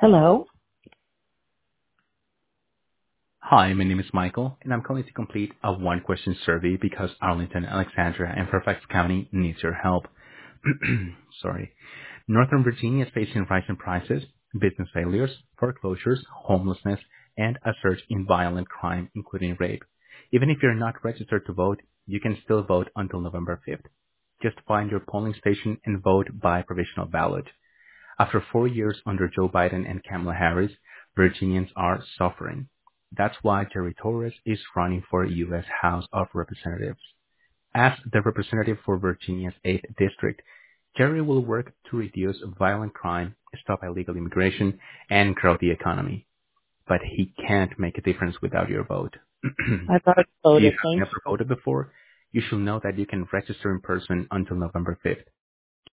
Hello. Hi, my name is Michael, and I'm calling to complete a one-question survey because Arlington, Alexandria, and Fairfax County needs your help. Sorry. Northern Virginia is facing rising prices, business failures, foreclosures, homelessness, and a surge in violent crime, including rape. Even if you're not registered to vote, you can still vote until November 5th. Just find your polling station and vote by provisional ballot. After 4 years under Joe Biden and Kamala Harris, Virginians are suffering. That's why Jerry Torres is running for U.S. House of Representatives. As the representative for Virginia's 8th District, Jerry will work to reduce violent crime, stop illegal immigration, and grow the economy. But he can't make a difference without your vote. I've already If you voted. have Thank never voted before, you should know that you can register in person until November 5th.